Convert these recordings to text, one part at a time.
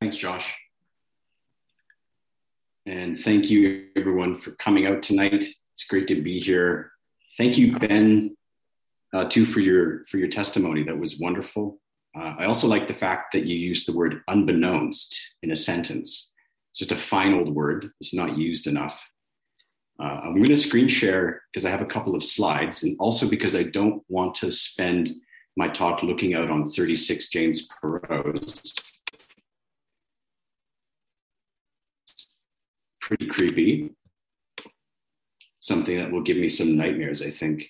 Thanks, Josh. And thank you, everyone, for coming out tonight. It's great to be here. Thank you, Ben, too, for your testimony. That was wonderful. I also like the fact that you used the word unbeknownst in a sentence. It's just a fine old word. It's not used enough. I'm going to screen share because I have a couple of slides, and also because I don't want to spend my talk looking out on 36 James Perot's. Pretty creepy. Something that will give me some nightmares, I think.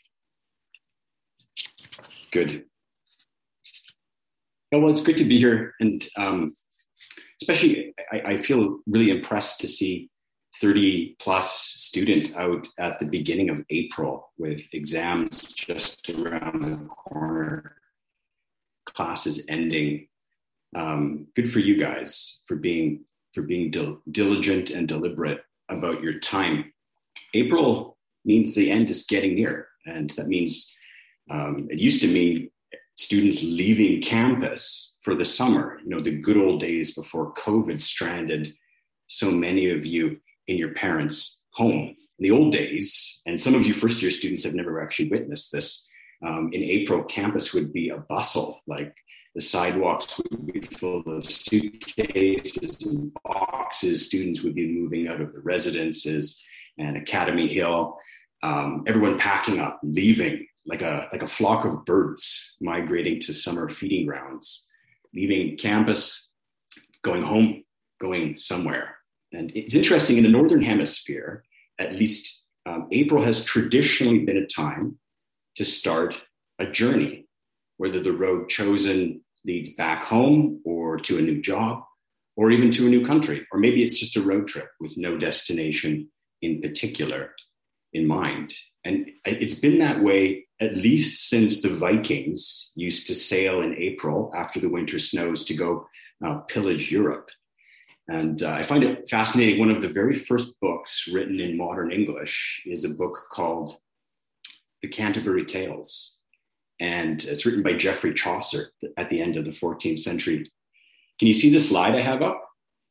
Good. Oh, well, it's good to be here. And especially, I feel really impressed to see 30 plus students out at the beginning of April with exams just around the corner, classes ending. Good for you guys for being diligent and deliberate about your time. April means the end is getting near. And that means it used to mean students leaving campus for the summer, the good old days before COVID stranded so many of you in your parents' home. In the old days, and some of you first year students have never actually witnessed this, in April, campus would be a bustle, like the sidewalks would be full of suitcases and boxes. Students would be moving out of the residences and Academy Hill. Everyone packing up, leaving like a flock of birds migrating to summer feeding grounds, leaving campus, going home, going somewhere. And it's interesting, in the Northern Hemisphere, at least, April has traditionally been a time to start a journey, whether the road chosen leads back home or to a new job or even to a new country. Or maybe it's just a road trip with no destination in particular in mind. And it's been that way at least since the Vikings used to sail in April after the winter snows to go pillage Europe. And I find it fascinating. One of the very first books written in modern English is a book called The Canterbury Tales. And it's written by Geoffrey Chaucer at the end of the 14th century. Can you see the slide I have up?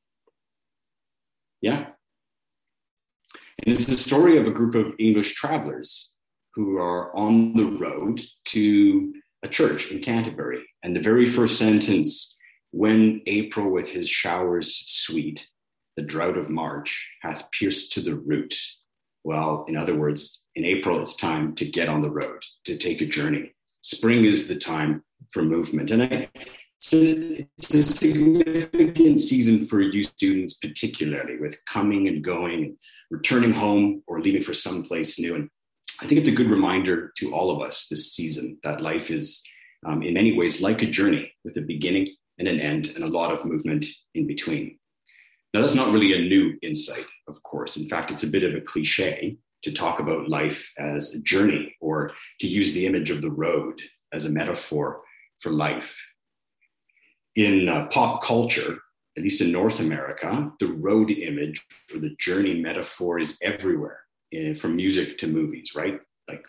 Yeah. And it's the story of a group of English travelers who are on the road to a church in Canterbury. And the very first sentence, "When April with his showers sweet, the drought of March hath pierced to the root." Well, in other words, in April, it's time to get on the road, to take a journey. Spring is the time for movement. And it's a significant season for you students, particularly with coming and going, and returning home or leaving for someplace new. And I think it's a good reminder to all of us this season that life is, in many ways, like a journey with a beginning and an end and a lot of movement in between. Now, that's not really a new insight, of course. In fact, it's a bit of a cliche to talk about life as a journey, or to use the image of the road as a metaphor for life. In pop culture, at least in North America, the road image or the journey metaphor is everywhere, from music to movies, right? Like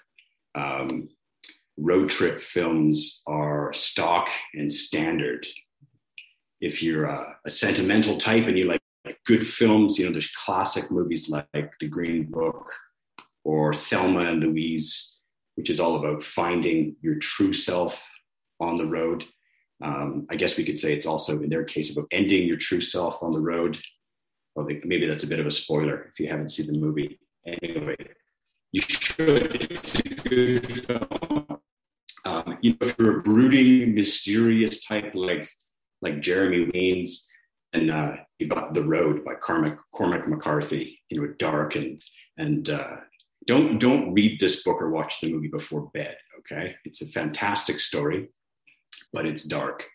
road trip films are stock and standard. If you're a sentimental type and you like good films, there's classic movies like The Green Book or Thelma and Louise, which is all about finding your true self on the road. I guess we could say it's also, in their case, about ending your true self on the road. Well, maybe that's a bit of a spoiler if you haven't seen the movie. Anyway, you should. It's a good film. If you're a brooding, mysterious type like Jeremy Weens, and you've got The Road by Cormac McCarthy, dark and don't read this book or watch the movie before bed, okay? It's a fantastic story, but it's dark.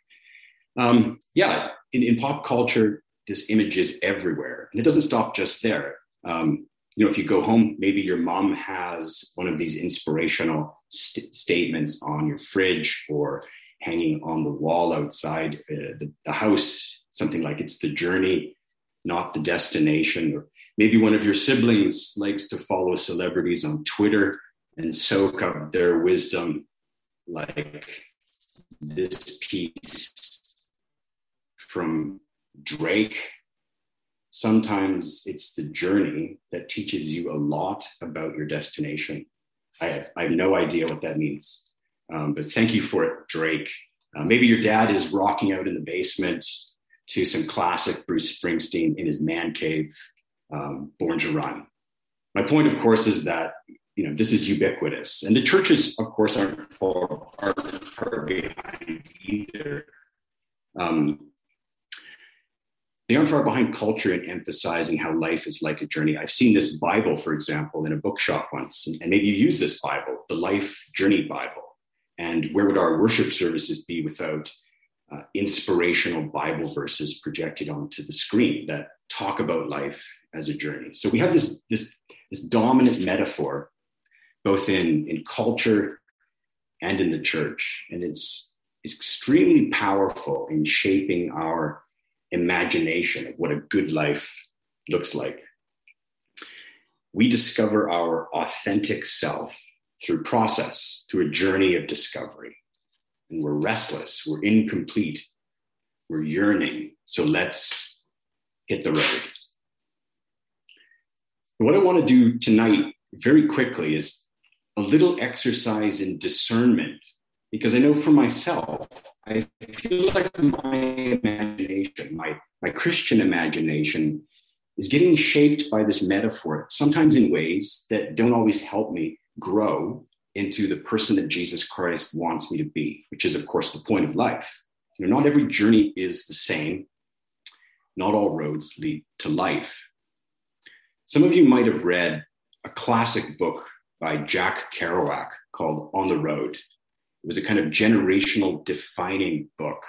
In pop culture, this image is everywhere, and it doesn't stop just there. If you go home, maybe your mom has one of these inspirational statements on your fridge or hanging on the wall outside the house, something like "It's the journey, not the destination." Or maybe one of your siblings likes to follow celebrities on Twitter and soak up their wisdom, like this piece from Drake. Sometimes it's the journey that teaches you a lot about your destination. I have no idea what that means, but thank you for it, Drake. Maybe your dad is rocking out in the basement to some classic Bruce Springsteen in his man cave, Born to Run. My point, of course, is that this is ubiquitous, and the churches, of course, aren't far behind either. They aren't far behind culture in emphasizing how life is like a journey. I've seen this Bible, for example, in a bookshop once, and maybe you use this Bible, the Life Journey Bible. And where would our worship services be without inspirational Bible verses projected onto the screen that talk about life as a journey? So we have this dominant metaphor, both in culture and in the church, and it's extremely powerful in shaping our imagination of what a good life looks like. We discover our authentic self through process, through a journey of discovery. And we're restless, we're incomplete, we're yearning. So let's hit the road. What I want to do tonight very quickly is a little exercise in discernment, because I know for myself, I feel like my imagination, my Christian imagination, is getting shaped by this metaphor, sometimes in ways that don't always help me grow into the person that Jesus Christ wants me to be, which is, of course, the point of life. Not every journey is the same. Not all roads lead to life. Some of you might have read a classic book by Jack Kerouac called On the Road. It was a kind of generational defining book,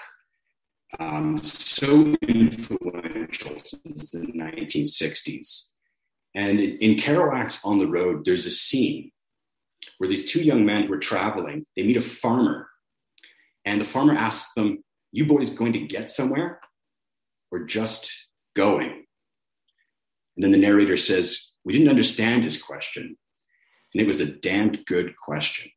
so influential since the 1960s. And in Kerouac's On the Road, there's a scene where these two young men were traveling. They meet a farmer, and the farmer asks them, "You boys going to get somewhere or just going?" And then the narrator says, "We didn't understand his question, and it was a damned good question."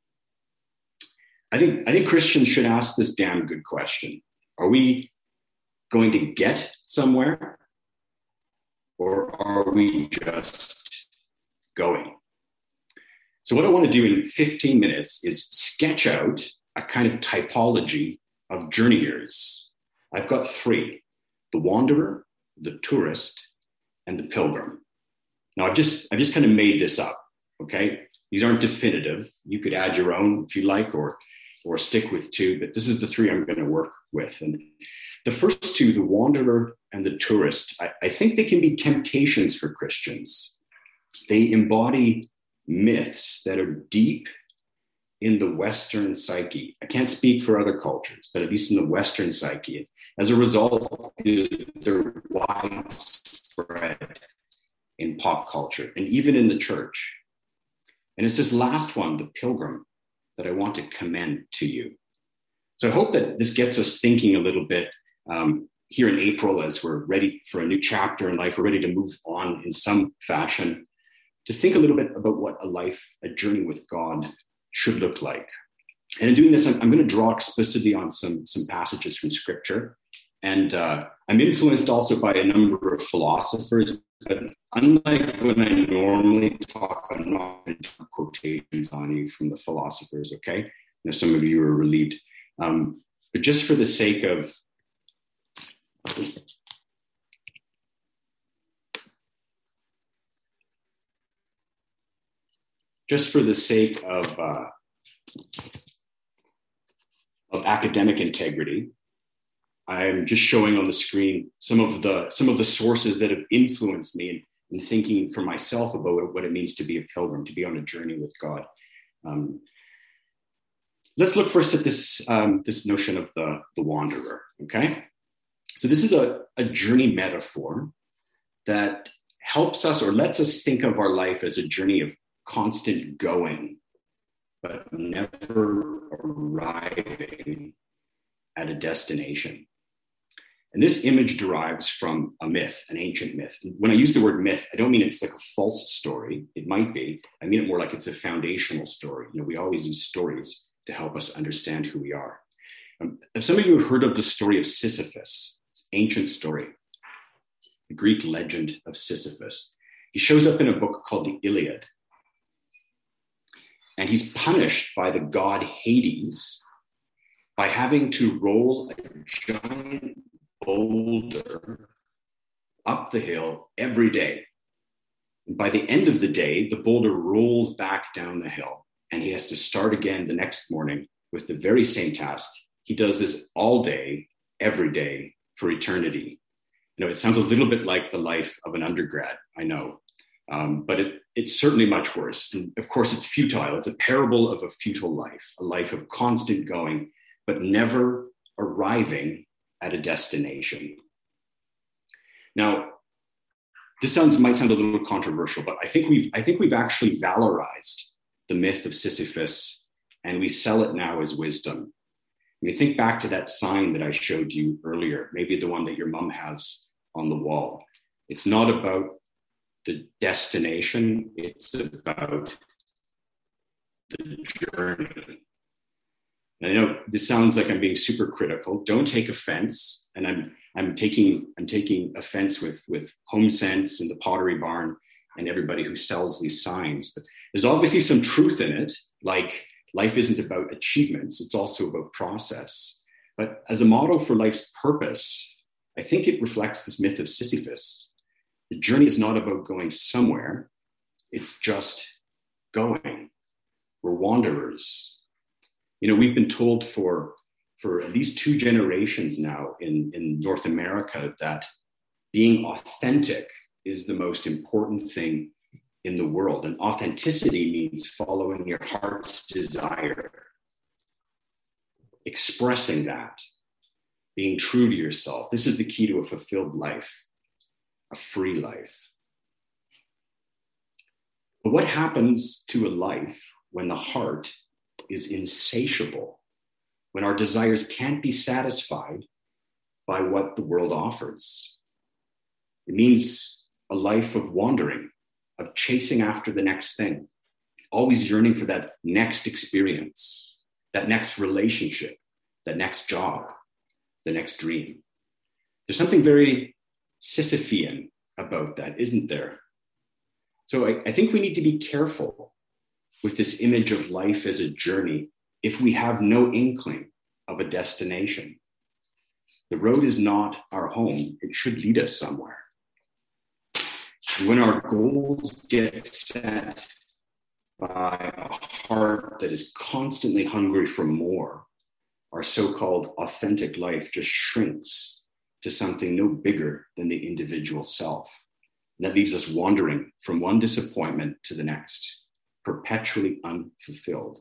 I think Christians should ask this damn good question. Are we going to get somewhere, or are we just going? So what I want to do in 15 minutes is sketch out a kind of typology of journeyers. I've got three: the wanderer, the tourist, and the pilgrim. Now I've just kind of made this up, okay? These aren't definitive. You could add your own if you like, or stick with two, but this is the three I'm going to work with. And the first two, the wanderer and the tourist, I think they can be temptations for Christians. They embody myths that are deep in the Western psyche. I can't speak for other cultures, but at least in the Western psyche. As a result, they're widespread in pop culture and even in the church. And it's this last one, the pilgrim, that I want to commend to you. So I hope that this gets us thinking a little bit here in April, as we're ready for a new chapter in life. We're ready to move on in some fashion, to think a little bit about what a journey with God should look like. And in doing this, I'm going to draw explicitly on some passages from Scripture. And I'm influenced also by a number of philosophers, but unlike when I normally talk, I'm not going to do quotations on you from the philosophers, okay? Some of you are relieved. But just for the sake of academic integrity, I'm just showing on the screen some of the sources that have influenced me in thinking for myself about what it means to be a pilgrim, to be on a journey with God. Let's look first at this notion of the wanderer, okay? So this is a journey metaphor that helps us, or lets us think of our life as a journey of constant going, but never arriving at a destination. And this image derives from a myth, an ancient myth. When I use the word myth, I don't mean it's like a false story. It might be. I mean it more like it's a foundational story. We always use stories to help us understand who we are. If some of you have heard of the story of Sisyphus, it's ancient story, the Greek legend of Sisyphus. He shows up in a book called the Iliad. And he's punished by the god Hades by having to roll a giant boulder up the hill every day. And by the end of the day, the boulder rolls back down the hill and he has to start again the next morning with the very same task. He does this all day, every day, for eternity. You know, it sounds a little bit like the life of an undergrad, I know, but it's certainly much worse. And of course, it's futile. It's a parable of a futile life, a life of constant going, but never arriving at a destination. Now, this might sound a little controversial, but I think we've actually valorized the myth of Sisyphus, and we sell it now as wisdom. I mean, think back to that sign that I showed you earlier, maybe the one that your mom has on the wall. It's not about the destination, it's about the journey. And I know this sounds like I'm being super critical. Don't take offense. And I'm taking offense with HomeSense and the Pottery Barn and everybody who sells these signs. But there's obviously some truth in it, like life isn't about achievements, it's also about process. But as a model for life's purpose, I think it reflects this myth of Sisyphus. The journey is not about going somewhere, it's just going. We're wanderers. You know, we've been told for at least 2 generations now in North America that being authentic is the most important thing in the world. And authenticity means following your heart's desire, expressing that, being true to yourself. This is the key to a fulfilled life, a free life. But what happens to a life when the heart is insatiable, when our desires can't be satisfied by what the world offers? It means a life of wandering, of chasing after the next thing, always yearning for that next experience, that next relationship, that next job, the next dream. There's something very Sisyphean about that, isn't there? So I think we need to be careful with this image of life as a journey if we have no inkling of a destination. The road is not our home. It should lead us somewhere. And when our goals get set by a heart that is constantly hungry for more, our so-called authentic life just shrinks to something no bigger than the individual self. And that leaves us wandering from one disappointment to the next, perpetually unfulfilled.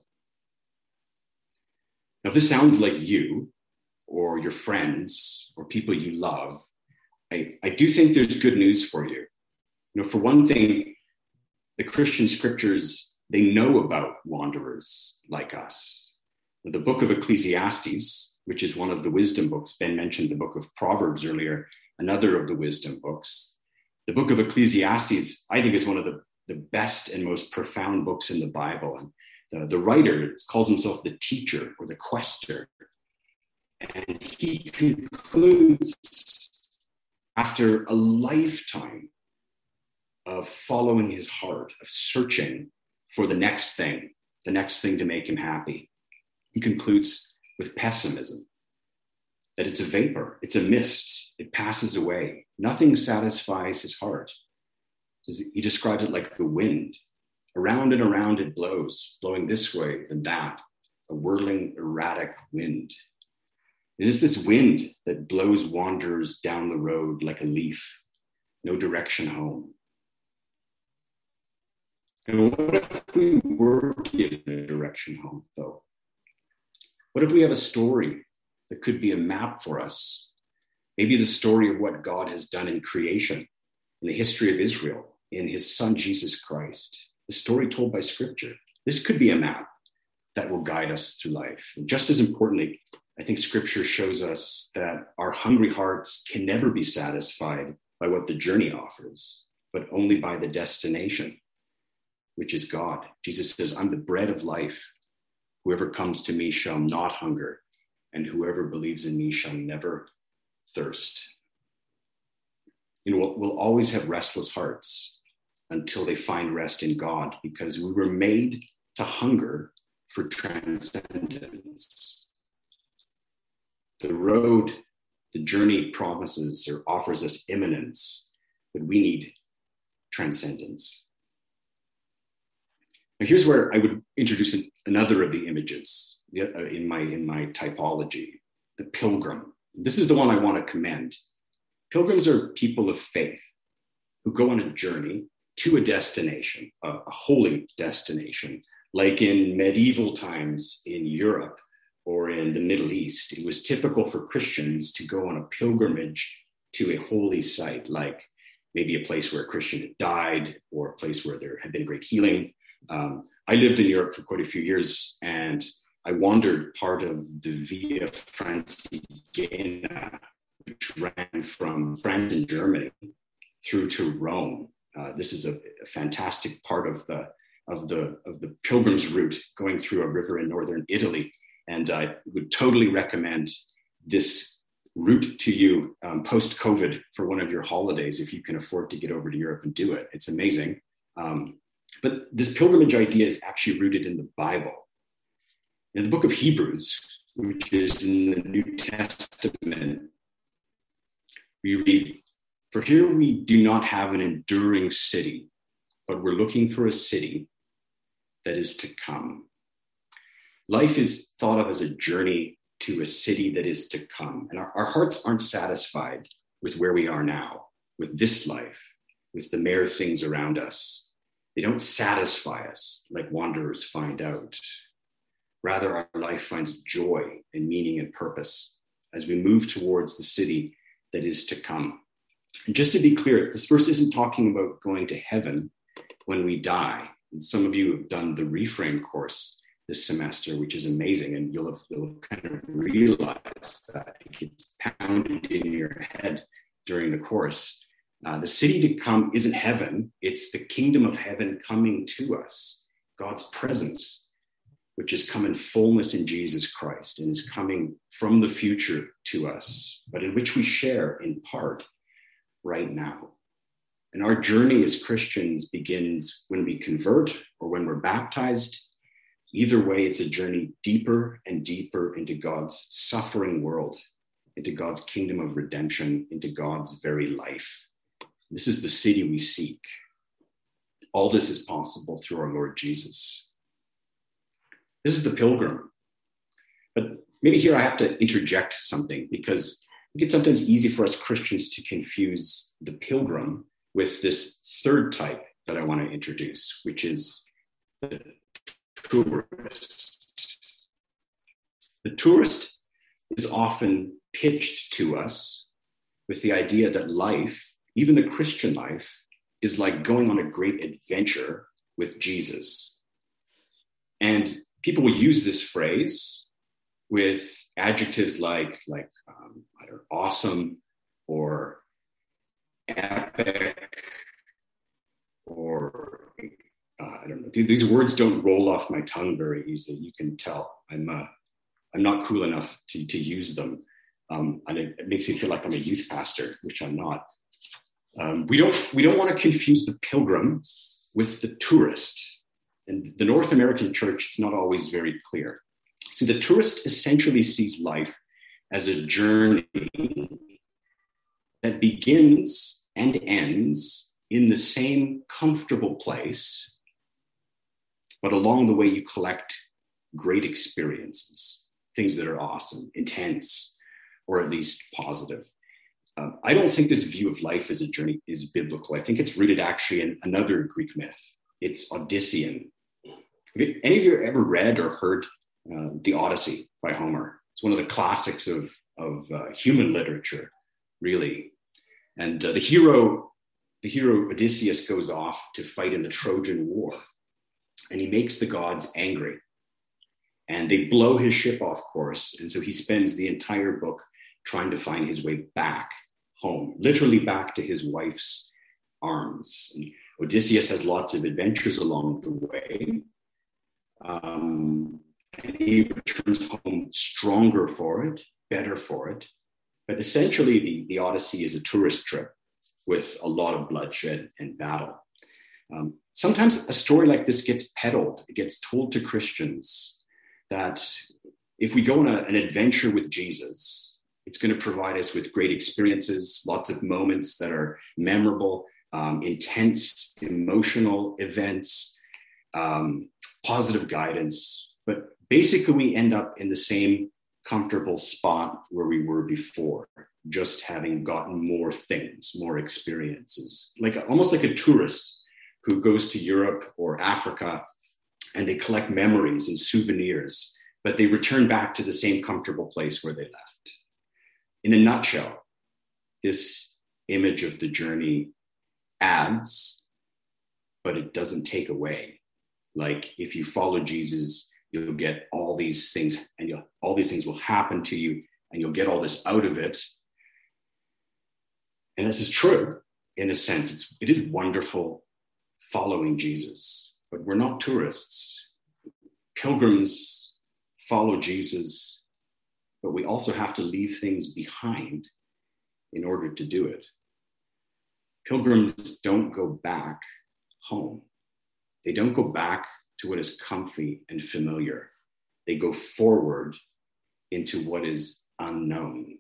Now, if this sounds like you or your friends or people you love, I do think there's good news for you. You know, for one thing, the Christian scriptures, they know about wanderers like us. The book of Ecclesiastes, which is one of the wisdom books, Ben mentioned the book of Proverbs earlier, another of the wisdom books. The book of Ecclesiastes, I think, is one of the best and most profound books in the Bible. And the writer calls himself the teacher or the quester. And he concludes, after a lifetime of following his heart, of searching for the next thing to make him happy, he concludes with pessimism, that it's a vapor, it's a mist, it passes away. Nothing satisfies his heart. He describes it like the wind. Around and around it blows, blowing this way and that, a whirling, erratic wind. It is this wind that blows wanderers down the road like a leaf, no direction home. And what if we were given a direction home, though? What if we have a story that could be a map for us? Maybe the story of what God has done in creation, in the history of Israel, in his son, Jesus Christ, the story told by scripture. This could be a map that will guide us through life. And just as importantly, I think scripture shows us that our hungry hearts can never be satisfied by what the journey offers, but only by the destination, which is God. Jesus says, I'm the bread of life. Whoever comes to me shall not hunger, and whoever believes in me shall never thirst will always have restless hearts until they find rest in God, because we were made to hunger for transcendence. The journey promises or offers us immanence, but we need transcendence. Now, here's where I would introduce another of the images in my typology, the pilgrim. This is the one I want to commend. Pilgrims are people of faith who go on a journey to a destination, a holy destination, like in medieval times in Europe or in the Middle East. It was typical for Christians to go on a pilgrimage to a holy site, like maybe a place where a Christian had died or a place where there had been great healing. I lived in Europe for quite a few years, and I wandered part of the Via Francigena, which ran from France and Germany through to Rome. This is a fantastic part of the pilgrim's route, going through a river in northern Italy. And I would totally recommend this route to you post-COVID for one of your holidays, if you can afford to get over to Europe and do it. It's amazing. But this pilgrimage idea is actually rooted in the Bible. In the book of Hebrews, which is in the New Testament, we read, "For here we do not have an enduring city, but we're looking for a city that is to come." Life is thought of as a journey to a city that is to come. And our hearts aren't satisfied with where we are now, with this life, with the mere things around us. They don't satisfy us like wanderers find out. Rather, our life finds joy and meaning and purpose as we move towards the city that is to come. And just to be clear, this verse isn't talking about going to heaven when we die. And some of you have done the Reframe course this semester, which is amazing, and you'll have kind of realized that it gets pounded in your head during the course. The city to come isn't heaven, it's the kingdom of heaven coming to us, God's presence, which has come in fullness in Jesus Christ and is coming from the future to us, but in which we share in part right now. And our journey as Christians begins when we convert or when we're baptized. Either way, it's a journey deeper and deeper into God's suffering world, into God's kingdom of redemption, into God's very life. This is the city we seek. All this is possible through our Lord Jesus. This is the pilgrim. But maybe here I have to interject something, because I think it's sometimes easy for us Christians to confuse the pilgrim with this third type that I want to introduce, which is the tourist. The tourist is often pitched to us with the idea that life, even the Christian life, is like going on a great adventure with Jesus. And people will use this phrase with adjectives like I don't know, awesome or epic, or I don't know. These words don't roll off my tongue very easily. You can tell I'm not cool enough to use them, and it makes me feel like I'm a youth pastor, which I'm not. We don't want to confuse the pilgrim with the tourist. And the North American church, it's not always very clear. So the tourist essentially sees life as a journey that begins and ends in the same comfortable place, but along the way you collect great experiences, things that are awesome, intense, or at least positive. I don't think this view of life as a journey is biblical. I think it's rooted actually in another Greek myth. It's Odyssean. Have any of you ever read or heard The Odyssey by Homer? It's one of the classics of human literature, really. And the hero Odysseus goes off to fight in the Trojan War, and he makes the gods angry. And they blow his ship off course, and so he spends the entire book trying to find his way back home, literally back to his wife's arms. And Odysseus has lots of adventures along the way. And he returns home stronger for it, better for it. But essentially, the Odyssey is a tourist trip. with a lot of bloodshed and battle. Sometimes a story like this gets peddled. It gets told to Christians that if we go on an adventure with Jesus, it's going to provide us with great experiences, lots of moments that are memorable, intense, emotional events, positive guidance. But basically, we end up in the same comfortable spot where we were before, just having gotten more things, more experiences, almost like a tourist who goes to Europe or Africa and they collect memories and souvenirs, but they return back to the same comfortable place where they left. In a nutshell, this image of the journey adds, but it doesn't take away. Like if you follow Jesus, you'll get all these things, and all these things will happen to you, and you'll get all this out of it. And this is true in a sense. It is wonderful following Jesus, but we're not tourists. Pilgrims follow Jesus, but we also have to leave things behind in order to do it. Pilgrims don't go back home. They don't go back to what is comfy and familiar. They go forward into what is unknown.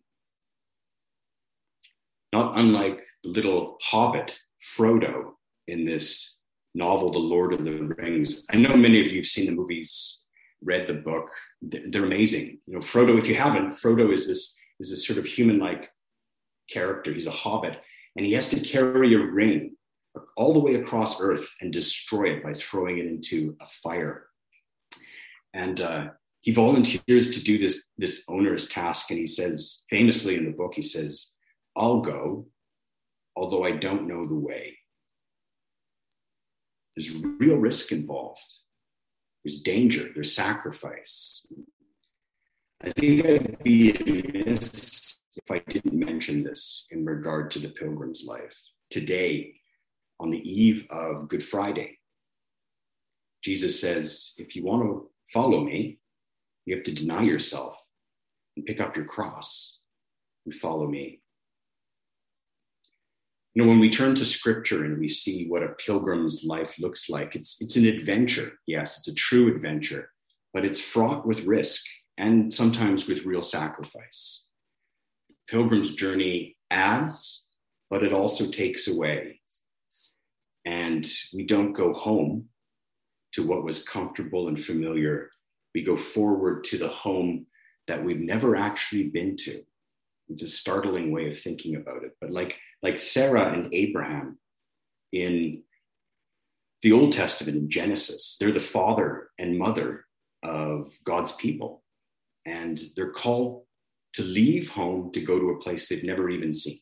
Not unlike the little hobbit, Frodo, in this novel, The Lord of the Rings. I know many of you have seen the movies, read the book. They're amazing. Frodo, if you haven't, Frodo is this sort of human-like character. He's a hobbit, and he has to carry a ring all the way across Earth and destroy it by throwing it into a fire. And he volunteers to do this onerous task, and he says, famously in the book, he says, "I'll go, although I don't know the way." There's real risk involved. There's danger, there's sacrifice. I think I'd be amiss if I didn't mention this in regard to the pilgrim's life. Today, on the eve of Good Friday, Jesus says, if you want to follow me, you have to deny yourself and pick up your cross and follow me. When we turn to scripture and we see what a pilgrim's life looks like, it's an adventure. Yes, it's a true adventure, but it's fraught with risk and sometimes with real sacrifice. The pilgrim's journey adds, but it also takes away. And we don't go home to what was comfortable and familiar. We go forward to the home that we've never actually been to. It's a startling way of thinking about it. But like Sarah and Abraham in the Old Testament, in Genesis, they're the father and mother of God's people. And they're called to leave home to go to a place they've never even seen.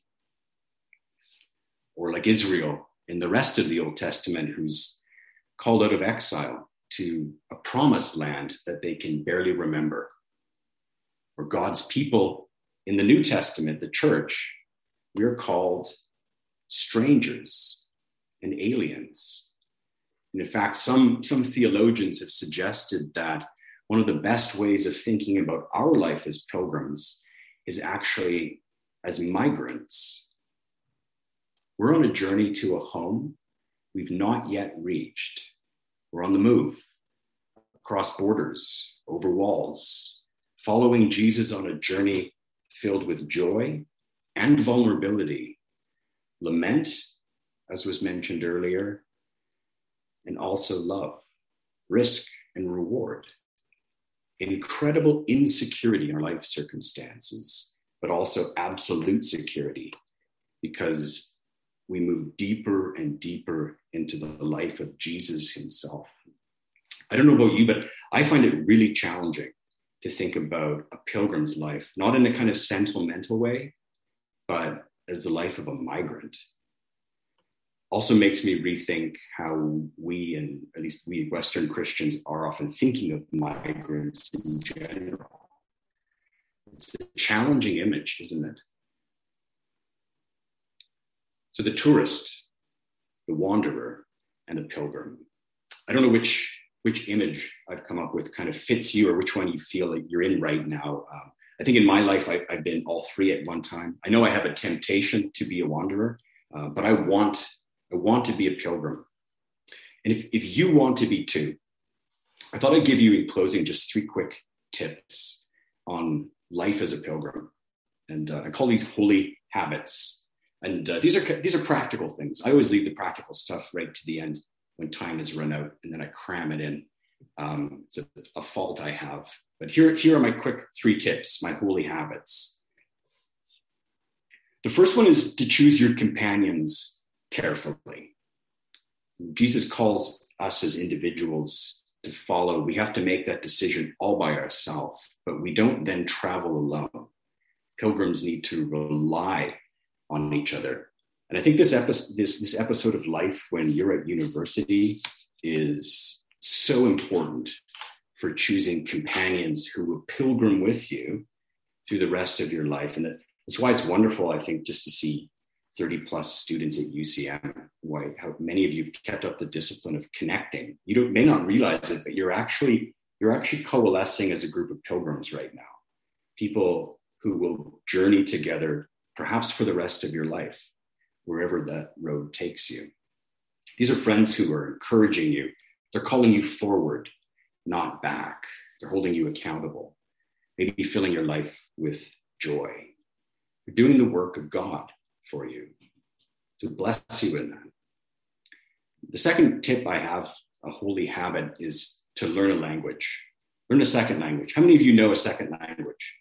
Or like Israel in the rest of the Old Testament, who's called out of exile to a promised land that they can barely remember. Or God's people in the New Testament, the church, we're called strangers and aliens. And in fact, some theologians have suggested that one of the best ways of thinking about our life as pilgrims is actually as migrants. We're on a journey to a home we've not yet reached. We're on the move, across borders, over walls, following Jesus on a journey filled with joy and vulnerability, lament, as was mentioned earlier, and also love, risk, and reward. Incredible insecurity in our life circumstances, but also absolute security, because we move deeper and deeper into the life of Jesus himself. I don't know about you, but I find it really challenging to think about a pilgrim's life, not in a kind of sentimental way, but as the life of a migrant. Also makes me rethink how we, and at least we Western Christians, are often thinking of migrants in general. It's a challenging image, isn't it? So the tourist, the wanderer, and the pilgrim. I don't know which image I've come up with kind of fits you, or which one you feel like you're in right now. I think in my life, I've been all three at one time. I know I have a temptation to be a wanderer, but I want to be a pilgrim. And if you want to be too, I thought I'd give you in closing just 3 quick tips on life as a pilgrim. And I call these holy habits. And these are practical things. I always leave the practical stuff right to the end when time has run out, and then I cram it in. It's a fault I have. But here are my quick 3 tips, my holy habits. The first one is to choose your companions carefully. Jesus calls us as individuals to follow. We have to make that decision all by ourselves, but we don't then travel alone. Pilgrims need to rely on each other. And I think this episode of life when you're at university is so important for choosing companions who will pilgrim with you through the rest of your life. And that's why it's wonderful, I think, just to see 30 plus students at UCM, how many of you have kept up the discipline of connecting. You may not realize it, but you're actually coalescing as a group of pilgrims right now. People who will journey together, perhaps for the rest of your life, wherever that road takes you. These are friends who are encouraging you. They're calling you forward, not back. They're holding you accountable, maybe filling your life with joy. They're doing the work of God for you. So bless you in that. The second tip I have, a holy habit, is to learn a language. Learn a second language. How many of you know a second language?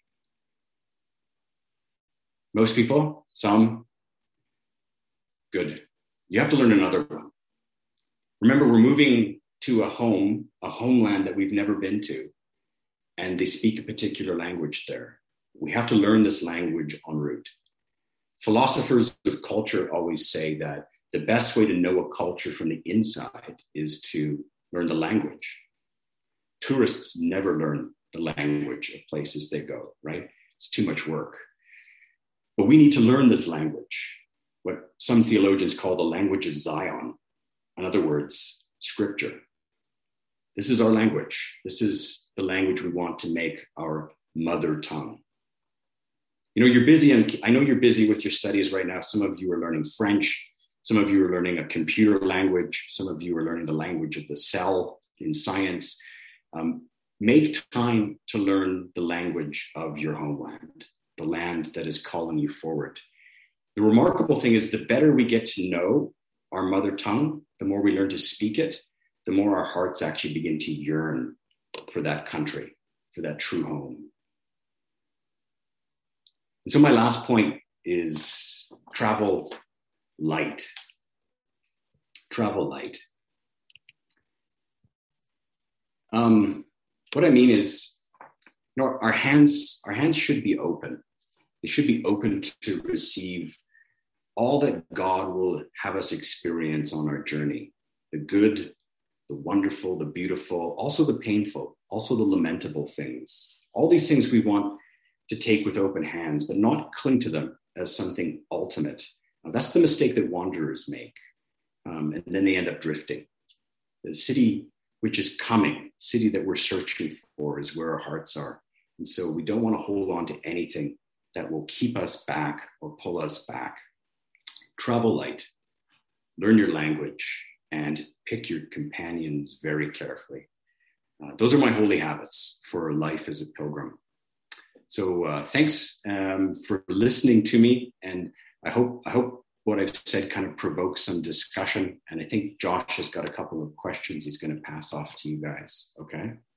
Most people? Some? Good. You have to learn another one. Remember, we're moving to a homeland that we've never been to, and they speak a particular language there. We have to learn this language en route. Philosophers of culture always say that the best way to know a culture from the inside is to learn the language. Tourists never learn the language of places they go, right? It's too much work. But we need to learn this language, what some theologians call the language of Zion. In other words, Scripture. This is our language. This is the language we want to make our mother tongue. You know, you're busy, and I know you're busy with your studies right now. Some of you are learning French. Some of you are learning a computer language. Some of you are learning the language of the cell in science. Make time to learn the language of your homeland, the land that is calling you forward. The remarkable thing is the better we get to know our mother tongue, the more we learn to speak it, the more our hearts actually begin to yearn for that country, for that true home. And so my last point is travel light. Travel light. What I mean is, you know, our hands should be open. They should be open to receive all that God will have us experience on our journey. The good, the wonderful, the beautiful, also the painful, also the lamentable things. All these things we want to take with open hands, but not cling to them as something ultimate. That's the mistake that wanderers make. And then they end up drifting. The city which is coming, city that we're searching for, is where our hearts are. And so we don't want to hold on to anything that will keep us back or pull us back. Travel light, learn your language, and pick your companions very carefully. Those are my holy habits for life as a pilgrim. So thanks for listening to me. And I hope what I've said kind of provokes some discussion. And I think Josh has got a couple of questions he's going to pass off to you guys. Okay.